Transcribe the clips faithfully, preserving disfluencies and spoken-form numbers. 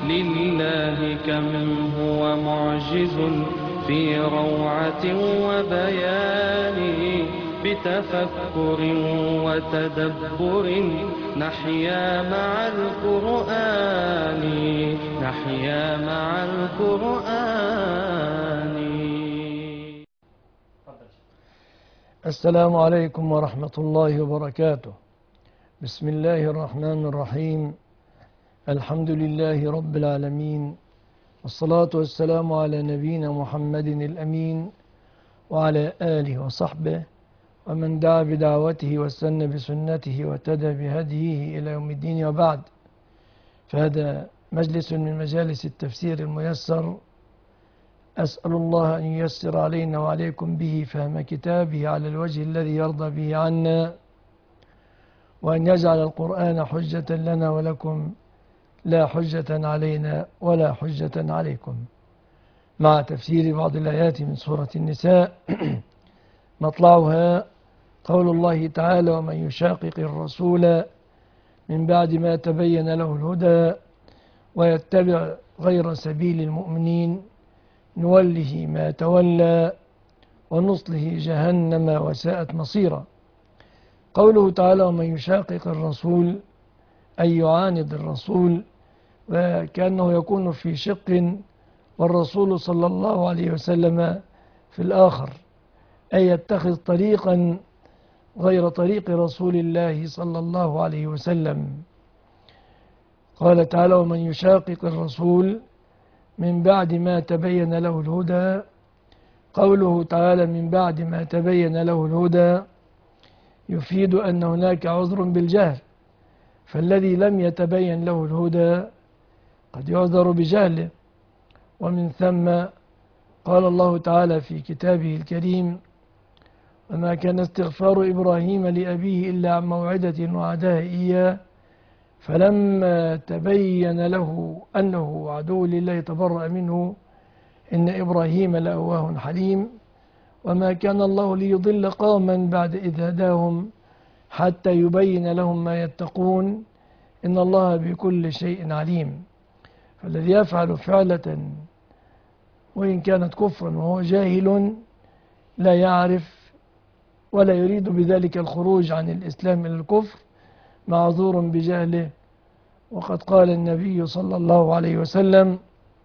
لله كم هو معجز في روعة وبيان بتفكر وتدبر نحيا مع القرآن نحيا مع القرآن. السلام عليكم ورحمة الله وبركاته. بسم الله الرحمن الرحيم. الحمد لله رب العالمين، والصلاة والسلام على نبينا محمد الأمين وعلى آله وصحبه ومن دعا بدعوته واستنى بسنته واهتدى بهديه إلى يوم الدين، وبعد. فهذا مجلس من مجالس التفسير الميسر، أسأل الله أن ييسر علينا وعليكم به فهم كتابه على الوجه الذي يرضى به عنا، وأن يجعل القرآن حجة لنا ولكم لا حجة علينا ولا حجة عليكم، مع تفسير بعض الآيات من سورة النساء. مطلعها قول الله تعالى: ومن يشاقق الرسول من بعد ما تبين له الهدى ويتبع غير سبيل المؤمنين نوله ما تولى ونصله جهنم وساءت مصيرا. قوله تعالى: ومن يشاقق الرسول أي يعاند الرسول، وكأنه يكون في شق والرسول صلى الله عليه وسلم في الآخر، أي يتخذ طريقا غير طريق رسول الله صلى الله عليه وسلم. قال تعالى: ومن يشاقق الرسول من بعد ما تبين له الهدى. قوله تعالى من بعد ما تبين له الهدى يفيد أن هناك عذر بالجهل، فالذي لم يتبين له الهدى قد يعذر بجهله. ومن ثم قال الله تعالى في كتابه الكريم: وما كان استغفار إبراهيم لأبيه إلا عن موعدة وعدها إياه فلما تبين له أنه عدو لله تبرأ منه إن إبراهيم لأواه حليم. وما كان الله ليضل قوما بعد إذ هداهم حتى يبين لهم ما يتقون إن الله بكل شيء عليم. فالذي يفعل فعلة وإن كانت كفرا وهو جاهل لا يعرف ولا يريد بذلك الخروج عن الإسلام إلى الكفر معذور بجهله. وقد قال النبي صلى الله عليه وسلم: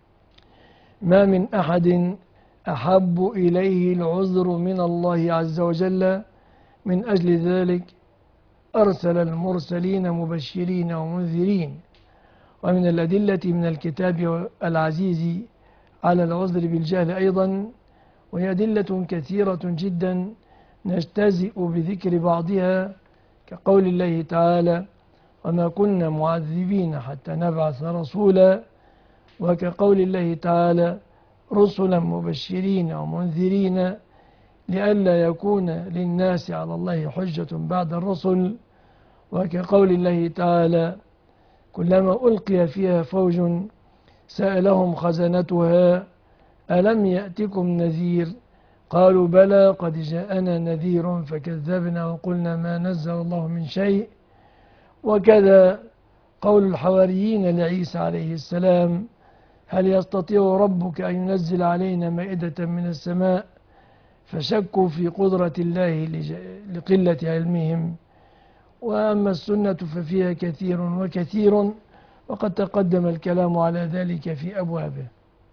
ما من أحد أحب إليه العذر من الله عز وجل، من أجل ذلك أرسل المرسلين مبشرين ومنذرين. ومن الأدلة من الكتاب العزيز على العذر بالجهل أيضا، وهي أدلة كثيرة جدا نجتزئ بذكر بعضها، كقول الله تعالى: وما كنا معذبين حتى نبعث رسولا، وكقول الله تعالى: رسلا مبشرين ومنذرين لئلا يكون للناس على الله حجة بعد الرسل، وكقول الله تعالى: كلما ألقي فيها فوج سألهم خزنتها ألم يأتكم نذير قالوا بلى قد جاءنا نذير فكذبنا وقلنا ما نزل الله من شيء. وكذا قول الحواريين لعيسى عليه السلام: هل يستطيع ربك أن ينزل علينا مائدة من السماء؟ فشكوا في قدرة الله لقلة علمهم. وأما السنة ففيها كثير وكثير، وقد تقدم الكلام على ذلك في أبوابه.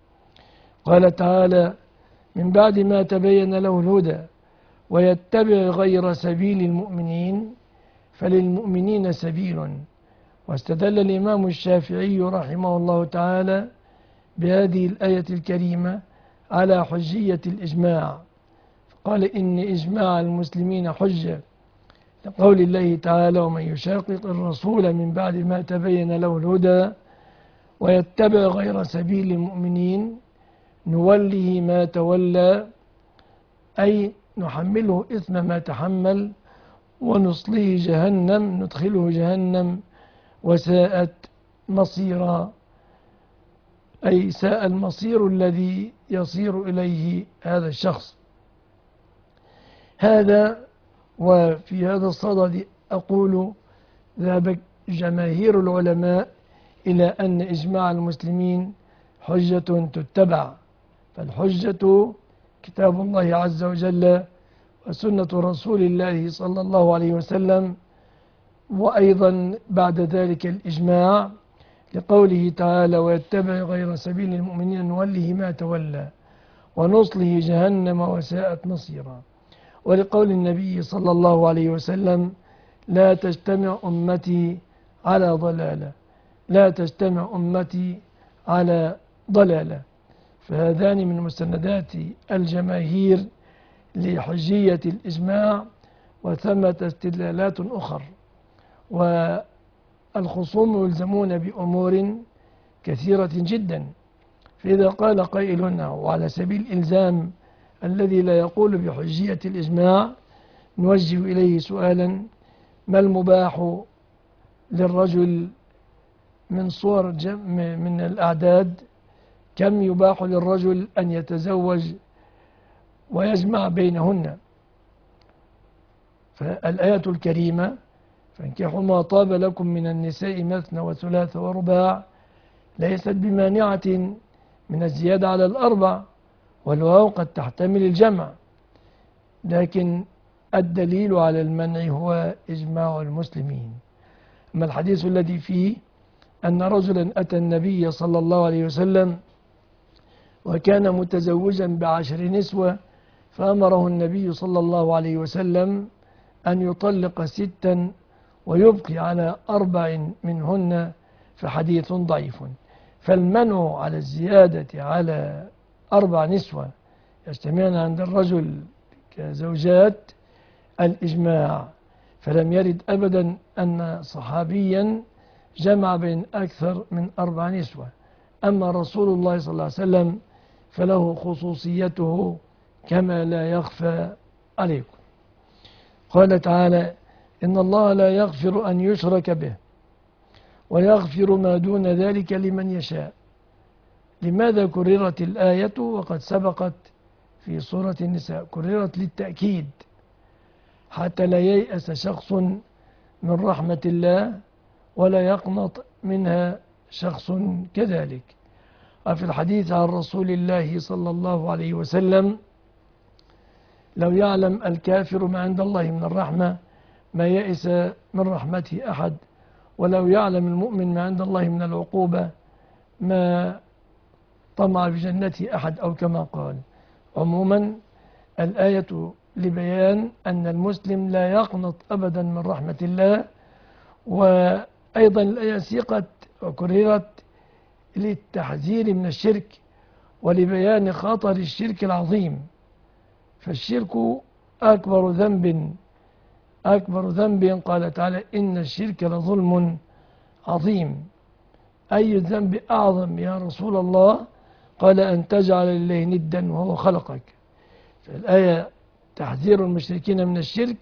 قال تعالى: من بعد ما تبين له الهدى ويتبع غير سبيل المؤمنين فللمؤمنين سبيل. واستدل الإمام الشافعي رحمه الله تعالى بهذه الآية الكريمة على حجية الإجماع، قال: إن إجماع المسلمين حجة، لقول الله تعالى: ومن يشاقق الرسول من بعد ما تبين له الهدى ويتبع غير سبيل المؤمنين نوله ما تولى، أي نحمله إثم ما تحمل ونصله جهنم، ندخله جهنم وساءت مصيرا، أي ساء المصير الذي يصير إليه هذا الشخص. هذا وفي هذا الصدد أقول: ذهب جماهير العلماء إلى أن إجماع المسلمين حجة تتبع، فالحجة كتاب الله عز وجل وسنة رسول الله صلى الله عليه وسلم، وأيضا بعد ذلك الإجماع لقوله تعالى: ويتبع غير سبيل المؤمنين نوله ما تولى ونصله جهنم وساءت مصيرا، ولقول النبي صلى الله عليه وسلم: لا تجتمع أمتي على ضلالة، لا تجتمع أمتي على ضلالة. فهذان من مستندات الجماهير لحجية الإجماع، وثمة استدلالات أخر، والخصوم يلزمون بأمور كثيرة جدا. فإذا قال قائل وعلى سبيل الإلزام الذي لا يقول بحجية الإجماع نوجه إليه سؤالا: ما المباح للرجل من صور من الأعداد؟ كم يباح للرجل أن يتزوج ويجمع بينهن؟ فالآية الكريمة: فانكحوا ما طاب لكم من النساء مثنى وثلاث ورباع، ليست بمانعة من الزيادة على الأربع، والواو قد تحتمل الجمع، لكن الدليل على المنع هو إجماع المسلمين. أما الحديث الذي فيه أن رجلا أتى النبي صلى الله عليه وسلم وكان متزوجا بعشر نسوة، فأمره النبي صلى الله عليه وسلم أن يطلق ستا ويبقي على أربع منهن، فحديث ضعيف. فالمنع على الزيادة على أربع نسوة يجتمعن عند الرجل كزوجات الإجماع، فلم يرد أبدا أن صحابيا جمع بين أكثر من أربع نسوة. أما رسول الله صلى الله عليه وسلم فله خصوصيته كما لا يخفى عليكم. قال تعالى: إن الله لا يغفر أن يشرك به ويغفر ما دون ذلك لمن يشاء. لماذا كررت الآية وقد سبقت في سورة النساء؟ كررت للتأكيد حتى لا ييأس شخص من رحمة الله ولا يقنط منها شخص كذلك. وفي الحديث عن رسول الله صلى الله عليه وسلم: لو يعلم الكافر ما عند الله من الرحمة ما يئس من رحمته أحد، ولو يعلم المؤمن ما عند الله من العقوبة ما طمع بجنته أحد، أو كما قال. عموما الآية لبيان أن المسلم لا يقنط أبدا من رحمة الله. وأيضا الآية سيقت وكررت للتحذير من الشرك ولبيان خطر الشرك العظيم. فالشرك أكبر ذنب أكبر ذنب قال تعالى: إن الشرك لظلم عظيم. أي الذنب أعظم يا رسول الله؟ قال: أن تجعل لله ندا وهو خلقك. فالآية تحذير المشركين من الشرك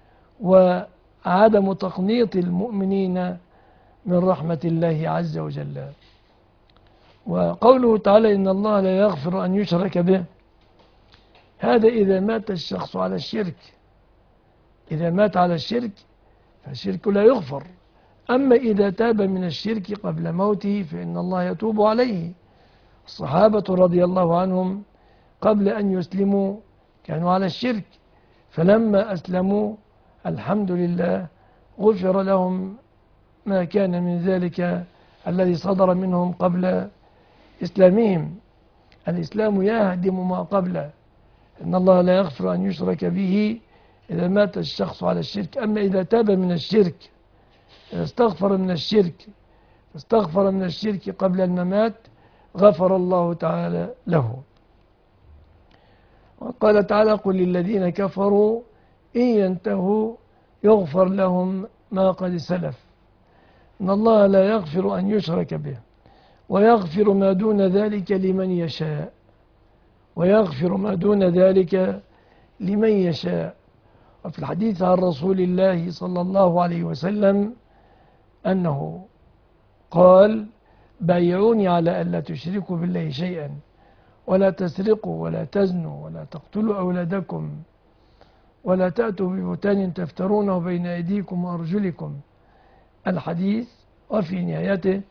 وعدم تقنيط المؤمنين من رحمة الله عز وجل. وقوله تعالى: إن الله لا يغفر أن يشرك به، هذا إذا مات الشخص على الشرك. إذا مات على الشرك فالشرك لا يغفر. أما إذا تاب من الشرك قبل موته فإن الله يتوب عليه. الصحابة رضي الله عنهم قبل أن يسلموا كانوا على الشرك، فلما أسلموا الحمد لله غفر لهم ما كان من ذلك الذي صدر منهم قبل إسلامهم. الإسلام يهدم ما قبله. إن الله لا يغفر أن يشرك به إذا مات الشخص على الشرك. أما إذا تاب من الشرك، إذا استغفر من الشرك استغفر من الشرك قبل الممات غفر الله تعالى له. وقال تعالى: قل للذين كفروا إن ينتهوا يغفر لهم ما قد سلف. إن الله لا يغفر أن يشرك به ويغفر ما دون ذلك لمن يشاء ويغفر ما دون ذلك لمن يشاء. وفي الحديث عن رسول الله صلى الله عليه وسلم أنه قال: بايعوني على ألا تشركوا بالله شيئا ولا تسرقوا ولا تزنوا ولا تقتلوا أولادكم ولا تأتوا ببهتان تفترونه بين أيديكم وأرجلكم. الحديث. وفي نهايته: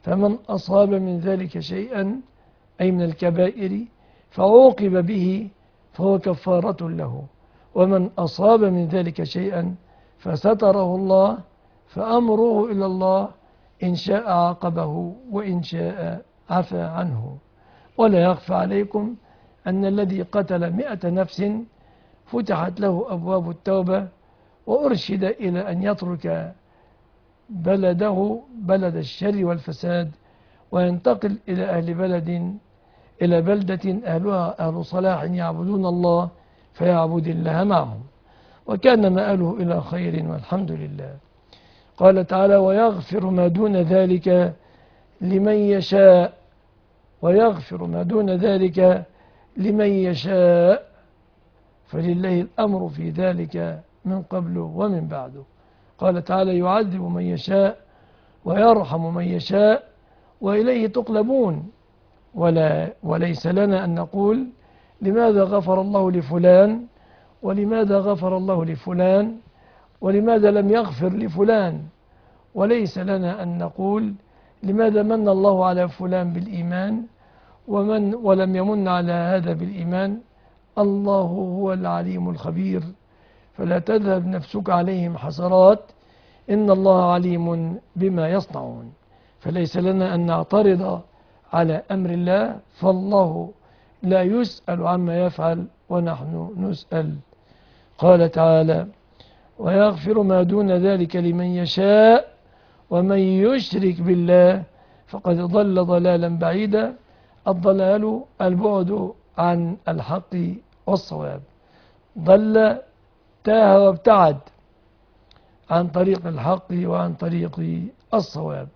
فمن أصاب من ذلك شيئا أي من الكبائر فعوقب به فهو كفارة له، ومن أصاب من ذلك شيئا فستره الله فأمره إلى الله، إن شاء عاقبه وإن شاء عفى عنه. ولا يخفى عليكم أن الذي قتل مئة نفس فتحت له أبواب التوبة وأرشد إلى أن يترك بلده بلد الشر والفساد وينتقل إلى أهل بلد إلى بلدة أهلها أهل صلاح يعبدون الله فيعبد الله معهم، وكان مآله إلى خير والحمد لله. قال تعالى: ويغفر ما دون ذلك لمن يشاء، ويغفر ما دون ذلك لمن يشاء، فلله الأمر في ذلك من قبل ومن بعده. قال تعالى: يعذب من يشاء ويرحم من يشاء وإليه تقلبون. ولا وليس لنا أن نقول لماذا غفر الله لفلان ولماذا غفر الله لفلان ولماذا لم يغفر لفلان، وليس لنا أن نقول لماذا من الله على فلان بالإيمان ومن ولم يمن على هذا بالإيمان. الله هو العليم الخبير، فلا تذهب نفسك عليهم حسرات، إن الله عليم بما يصنعون. فليس لنا أن نعترض على أمر الله، فالله لا يسأل عما يفعل ونحن نسأل. قال تعالى: ويغفر ما دون ذلك لمن يشاء ومن يشرك بالله فقد ضل ضلالا بعيدا. الضلال البعد عن الحق والصواب، ضل تاه وابتعد عن طريق الحق وعن طريق الصواب.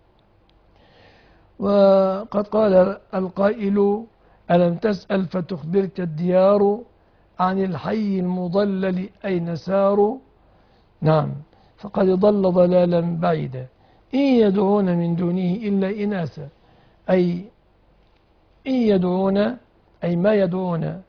وقد قال القائل: ألم تسأل فتخبرك الديار عن الحي المضلل أين سار. نعم، فقد ضل ضلالا بعيدا. إن يدعون من دونه إلا إناثا، أي إن يدعون أي ما يدعون.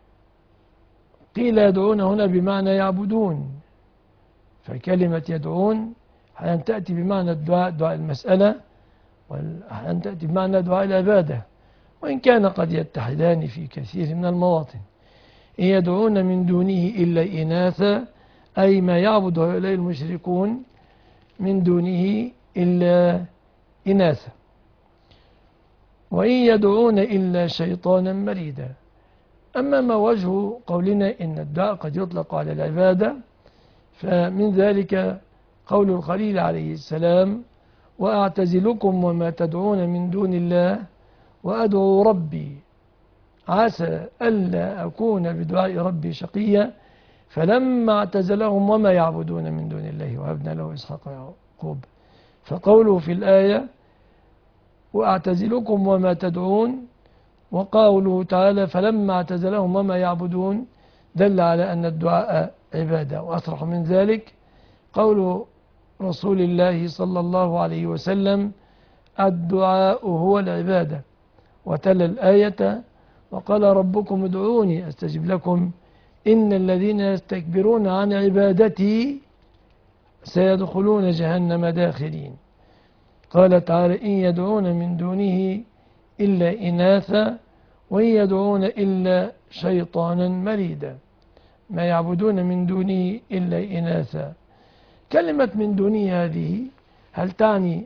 قيل يدعون هنا بمعنى يعبدون، فكلمة يدعون أحيانا تأتي بمعنى الدعاء، دعاء المسألة، وأحيانا تأتي بمعنى دعاء العبادة، وإن كان قد يتحدان في كثير من المواطن. إن يدعون من دونه إلا إناثا، أي ما يعبد هؤلاء المشركون من دونه إلا إناثا. وإن يدعون إلا شيطانا مريدا. أما ما وجه قولنا إن الدعاء قد يطلق على العبادة، فمن ذلك قول الخليل عليه السلام: وأعتزلكم وما تدعون من دون الله وأدعو ربي عسى ألا أكون بدعاء ربي شقيا، فلما اعتزلهم وما يعبدون من دون الله وهبنا له إسحاق ويعقوب. فقوله في الآية: وأعتزلكم وما تدعون، وقوله تعالى: فلما اعتزلهم وما يعبدون، دل على أن الدعاء عبادة. وأصرح من ذلك قول رسول الله صلى الله عليه وسلم: الدعاء هو العبادة. وتلا الآية: وقال ربكم ادعوني أستجب لكم إن الذين يستكبرون عن عبادتي سيدخلون جهنم داخرين. قال تعالى: إن يدعون من دونه إلا إناثا وإن يدعون إلا شيطانا مريدا. ما يعبدون من دونه إلا إناثا. كلمة من دونه هذه هل تعني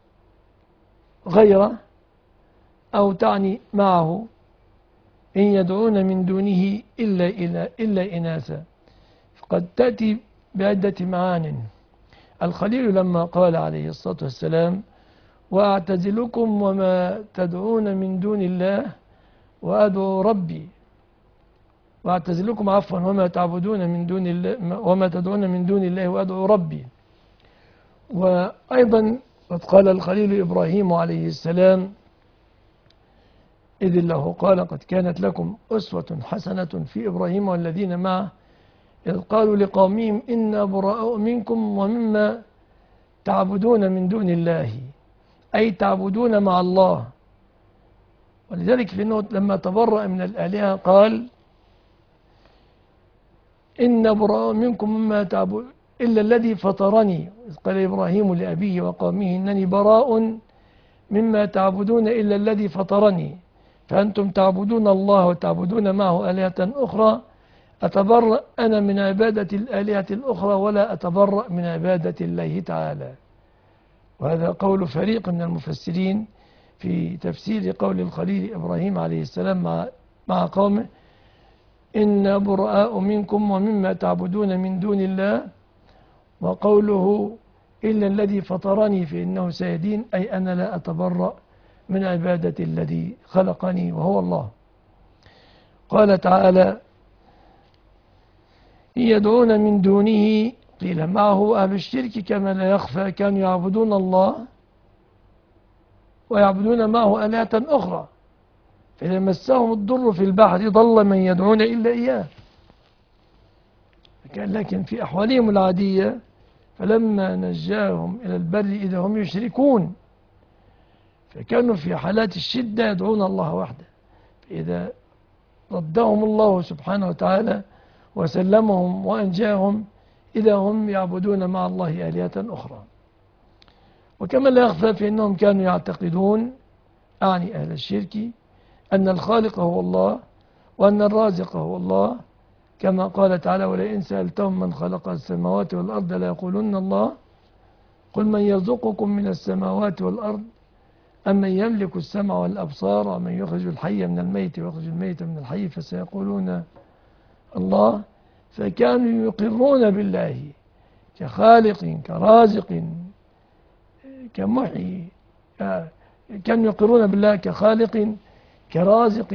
غيره أو تعني معه؟ إن يدعون من دونه إلا, إلا, إلا إناثا، فقد تأتي بعدة معان. الخليل لما قال عليه الصلاة والسلام: وأعتزلكم وما تدعون من دون الله وأدعو ربي، وأعتزلكم عفوا وما تعبدون من دون الله وما تدعون من دون الله وأدعو ربي. وأيضا قد قال الخليل إبراهيم عليه السلام: إذ الله قال قد كانت لكم أسوة حسنة في إبراهيم والذين معه إذ قالوا لقومهم إنا براء منكم ومما تعبدون من دون الله، أي تعبدون مع الله. ولذلك في النوت لما تبرأ من الآلهة قال: إن براء منكم مما تعبدون إلا الذي فطرني. إذ قال إبراهيم لأبيه وقومه إنني براء مما تعبدون إلا الذي فطرني فأنتم تعبدون الله وتعبدون معه آلهة أخرى أتبرأ أنا من عبادة الآلهة الأخرى ولا أتبرأ من عبادة الله تعالى. وهذا قول فريق من المفسرين في تفسير قول الخليل إبراهيم عليه السلام مع, مع قومه إن براء منكم ومما تعبدون من دون الله، وقوله إلا الذي فطرني فإنه سيدين، أي أنا لا أتبرأ من عبادة الذي خلقني وهو الله. قال تعالى إن يدعون من دونه، قيل معه أهل الشرك كما لا يخفى كانوا يعبدون الله ويعبدون معه آلهة أخرى، فإذا مسهم الضر في البحر ضل من يدعون إلا إياه. لكن في أحوالهم العادية فلما نجاهم إلى البر إذا هم يشركون، فكانوا في حالات الشدة يدعون الله وحده، فإذا ردهم الله سبحانه وتعالى وسلمهم وأنجاهم إذا هم يعبدون مع الله آلهة أخرى. وكما لا يخفى في أنهم كانوا يعتقدون، أعني أهل الشرك، أن الخالق هو الله وأن الرازق هو الله، كما قال تعالى ولئن سألتهم من خلق السماوات والأرض ليقولن الله قل من يرزقكم من السماوات والأرض أمن يملك السمع والأبصار ومن يخرج الحي من الميت ويخرج الميت من الحي فسيقولون الله. فكانوا يقرون بالله كخالق كرازق كمحيي، كانوا يقرون بالله كخالق كرازق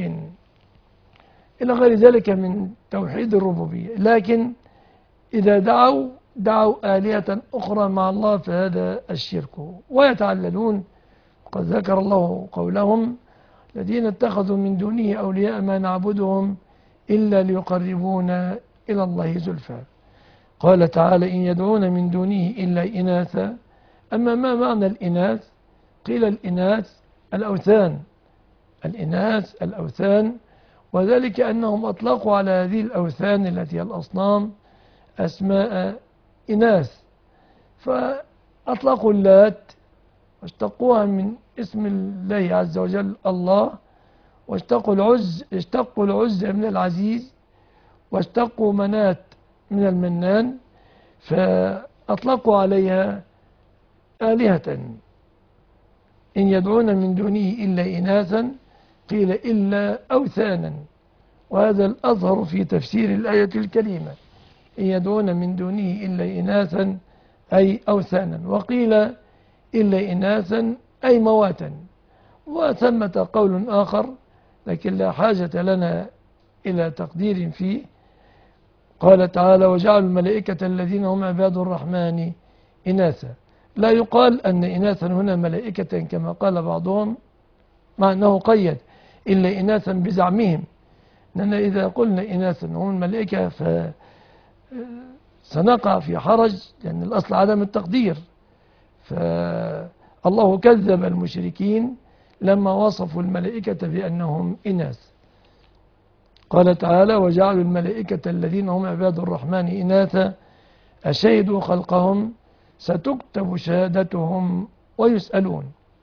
إلى غير ذلك من توحيد الربوبية. لكن إذا دعوا دعوا آلهة أخرى مع الله فهذا الشرك. ويتعللون، قد ذكر الله قولهم الذين اتخذوا من دونه أولياء ما نعبدهم إلا ليقربونا إلى الله زلفى. قال تعالى إن يدعون من دونه إلا إناثا. أما ما معنى الإناث؟ قيل الإناث الأوثان، الإناث الأوثان، وذلك أنهم أطلقوا على هذه الأوثان التي هي الأصنام أسماء إناث، فأطلقوا اللات واشتقوها من اسم الله عز وجل الله، واشتقوا العز اشتقوا العز من العزيز، واشتقوا منات من المنان، فأطلقوا عليها آلهة. إن يدعون من دونه إلا إناثا، قيل إلا أوثانا، وهذا الأظهر في تفسير الآية الكريمة إن يدعون من دونه إلا إناثا أي أوثانا، وقيل إلا إناثا أي مواتا. وثمة قول آخر لكن لا حاجة لنا إلى تقدير فيه، قال تعالى وجعلوا الملائكة الذين هم عباد الرحمن إناثا. لا يقال أن إناثا هنا ملائكة كما قال بعضهم، مع أنه قيد إلا إناثا بزعمهم، لأننا إذا قلنا إناثا هم الملائكة فسنقع في حرج، لأن الأصل عدم التقدير. فالله كذب المشركين لما وصفوا الملائكة بأنهم إناث. قال تعالى وجعلوا الملائكة الذين هم عباد الرحمن إناثا أشهدوا خلقهم ستكتب شهادتهم ويسألون.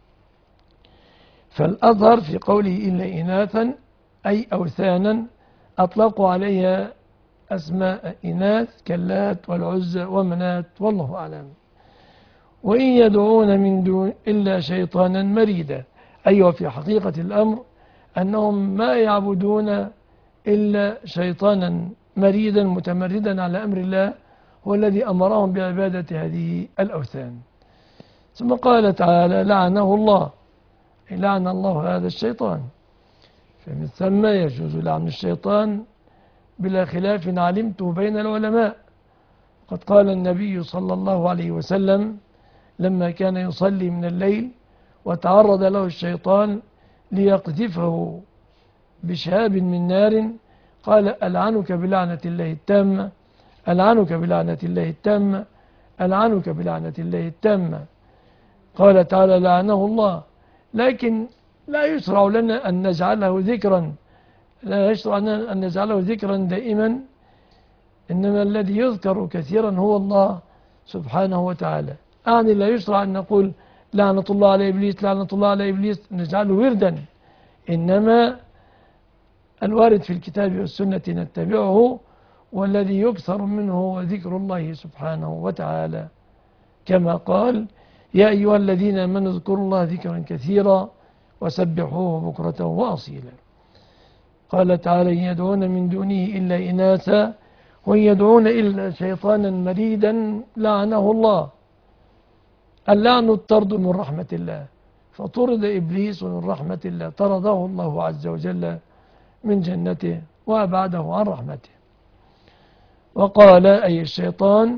فالأظهر في قوله إلا إناثا أي أوثانا أطلقوا عليها أسماء إناث كاللات والعزى ومنات والله أعلم. وإن يدعون من دون إلا شيطانا مريدا، أيوة في حقيقة الأمر أنهم ما يعبدون إلا شيطانا مريدا متمردا على أمر الله، هو الذي أمرهم بعبادة هذه الأوثان. ثم قال تعالى لعنه الله، لعن الله هذا الشيطان، فمن ثم يجوز لعن الشيطان بلا خلاف علمته بين العلماء. قد قال النبي صلى الله عليه وسلم لما كان يصلي من الليل وتعرض له الشيطان ليقذفه بشهاب من نار قال ألعنك بلعنة الله التامة، ألعنك بلعنة الله التامة، ألعنك بلعنة الله التامة. قال تعالى لعنه الله، لكن لا يشرع لنا أن نجعله ذكرا، لا يشرع لنا أن نجعله ذكرا دائما، إنما الذي يذكر كثيرا هو الله سبحانه وتعالى. أعني لا يشرع أن نقول لعنة الله على إبليس لعنة الله على إبليس نجعله وردا، إنما الوارد في الكتاب والسنة نتبعه، والذي يكثر منه هو ذكر الله سبحانه وتعالى، كما قال يا أيها الذين آمنوا اذكروا الله ذكرا كثيرا وسبحوه بكرة وأصيلا. قال تعالى إن يدعون من دونه إلا إناثا وإن يدعون إلا شيطانا مريدا لعنه الله. اللعن الطرد من رحمة الله، فطرد إبليس من رحمة الله، طرده الله عز وجل من جنته وأبعده عن رحمته. وقال أي الشيطان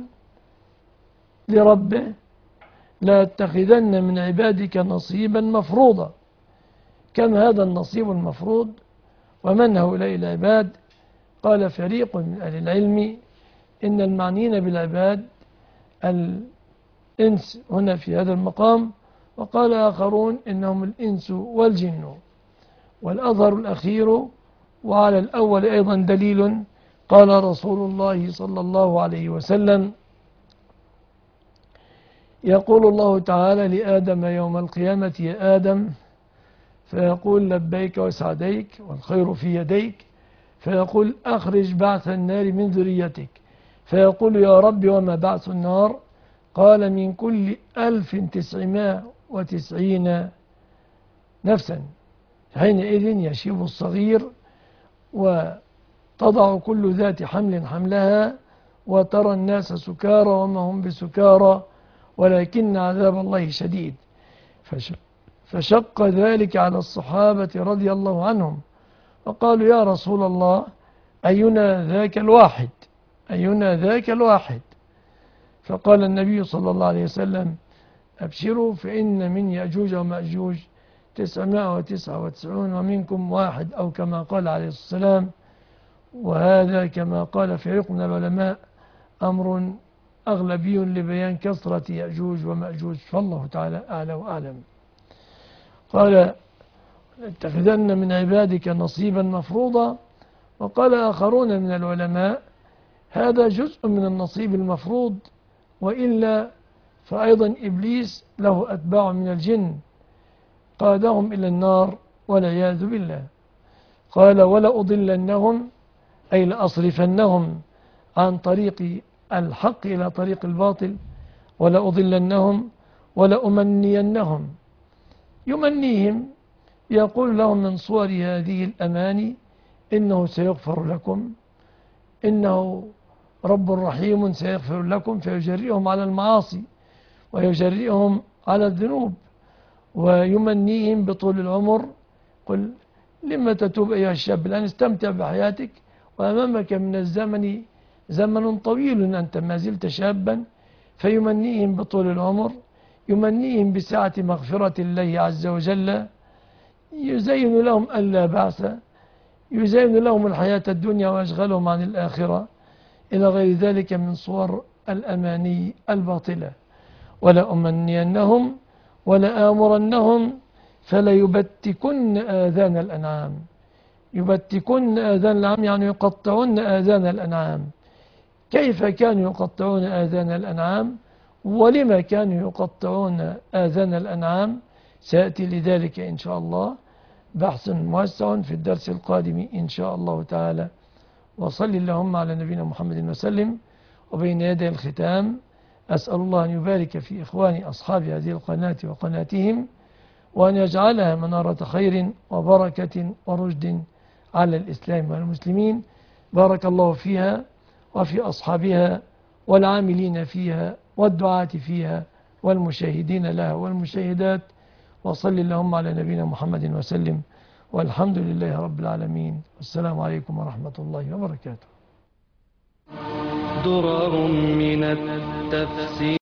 لربه لا تتخذن من عبادك نصيبا مفروضا. كم هذا النصيب المفروض ومن هؤلاء العباد؟ قال فريق من أهل العلم إن المعنيين بالعباد الإنس هنا في هذا المقام، وقال آخرون إنهم الإنس والجن، والأظهر الأخير وعلى الأول أيضا دليل. قال رسول الله صلى الله عليه وسلم يقول الله تعالى لآدم يوم القيامة يا آدم، فيقول لبيك وسعديك والخير في يديك، فيقول أخرج بعث النار من ذريتك، فيقول يا رب وما بعث النار؟ قال من كل ألف تسعمائة وتسعين نفسا. حينئذ يشيب الصغير وتضع كل ذات حمل حملها وترى الناس سكارى وما هم بسكارى ولكن عذاب الله شديد. فشق ذلك على الصحابة رضي الله عنهم، فقالوا يا رسول الله أينا ذاك الواحد أينا ذاك الواحد فقال النبي صلى الله عليه وسلم أبشروا فإن من يأجوج ومأجوج تسعمائة وتسعة وتسعون ومنكم واحد، أو كما قال عليه الصلاة والسلام. وهذا كما قال فريق من العلماء أمر أغلبي لبيان كثرة يأجوج ومأجوج، فالله تعالى أعلى وأعلم. قال اتخذن من عبادك نصيبا مفروضا. وقال آخرون من العلماء هذا جزء من النصيب المفروض، وإلا فأيضا إبليس له أتباع من الجن قادهم إلى النار والعياذ بالله. قال ولأضلنهم أي لأصرفنهم عن طريق الحق إلى طريق الباطل، ولأضلنهم ولأمنينهم. يمنيهم يقول لهم من صور هذه الأماني إنه سيغفر لكم، إنه رب رحيم سيغفر لكم، فيجرئهم على المعاصي ويجرئهم على الذنوب. ويمنيهم بطول العمر، قل لما تتوب أيها الشاب الآن استمتع بحياتك وأمامك من الزمن زمن طويل أنت ما زلت شابا. فيمنيهم بطول العمر، يمنيهم بسعة مغفرة الله عز وجل، يزين لهم ألا بعث، يزين لهم الحياة الدنيا ويشغلهم عن الآخرة، إلى غير ذلك من صور الأماني الباطلة. ولأمنينهم ولآمرنهم فليبتكن آذان الأنعام. يبتكن آذان الأنعام يعني يقطعون آذان الأنعام. كيف كانوا يقطعون آذان الأنعام؟ ولما كانوا يقطعون آذان الأنعام؟ سيأتي لذلك إن شاء الله بحث موسع في الدرس القادم إن شاء الله تعالى. وصل اللهم على نبينا محمد وسلم. وبين يدي الختام أسأل الله أن يبارك في إخواني أصحاب هذه القناة وقناتهم، وأن يجعلها منارة خير وبركة ورشد على الإسلام والمسلمين. بارك الله فيها وفي أصحابها والعاملين فيها والدعاة فيها والمشاهدين لها والمشاهدات. وصل اللهم على نبينا محمد وسلم، والحمد لله رب العالمين، والسلام عليكم ورحمة الله وبركاته. درر من التفسير